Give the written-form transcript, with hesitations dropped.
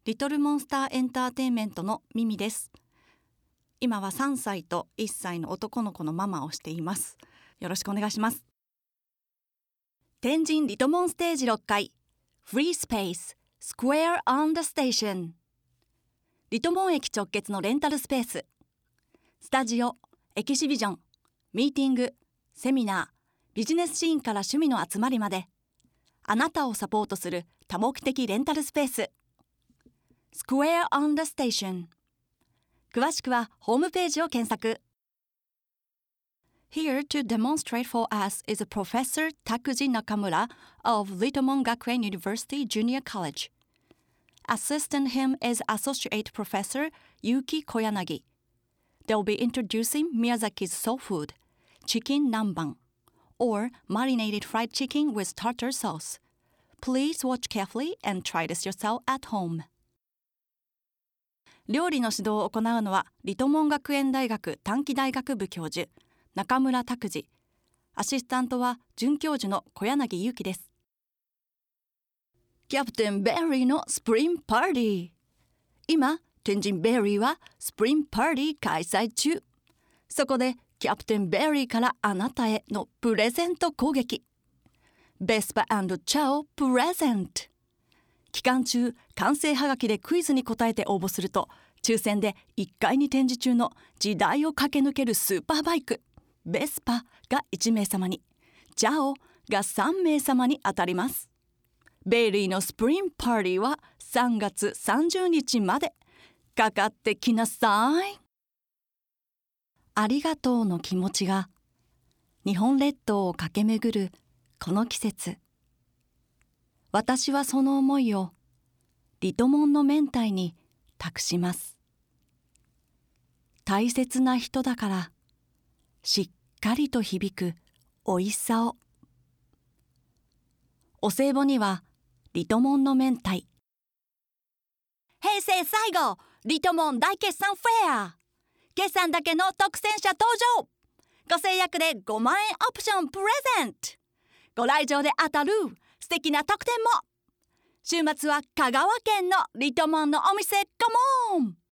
リトルモンスターエンターテインメントのミミです。今は3歳と1歳の男の子のママをしています。よろしくお願いします。天神リトモンステージ6階 Free Space Square on the Station。 リトモン駅直結のレンタルスペース、スタジオ、エキシビジョン、ミーティング、セミナー、ビジネスシーンから趣味の集まりまで、あなたをサポートする多目的レンタルスペース、Square on the Station。 詳しくはホームページを検索。 Here to demonstrate for us is Professor Takuji Nakamura of Litomon Gakuen University Junior College. Assisting him is Associate Professor Yuki Koyanagi. They'll be introducing Miyazaki's soul food, chicken nanban, or marinated fried chicken with tartar sauce. Please watch carefully and try this yourself at home. 料理の指導を行うのはリトモン学園大学短期大学部教授中村拓司。アシスタントは准教授の小柳ゆきです。キャプテンベリーのスプリンパーティー。今天神ベリーはスプリンパーティー開催中。そこでキャプテンベリーからあなたへのプレゼント攻撃、ベスパ&チャオプレゼント。期間中、完成はがきでクイズに答えて応募すると、抽選で1階に展示中の時代を駆け抜けるスーパーバイク、ベスパが1名様に、チャオが3名様に当たります。ベイリーのスプリンパーティーは3月30日まで。かかってきなさい。ありがとうの気持ちが日本列島を駆け巡るこの季節。私はその思いをリトモンの明太に託します。大切な人だからしっかりと響くおいしさを。お歳暮にはリトモンの明太。平成最後、リトモン大決算フェア。決算だけの特選者登場。ご制約で5万円オプションプレゼント。ご来場で当たる素敵な特典も。週末は香川県のリトモンのお店、カモン。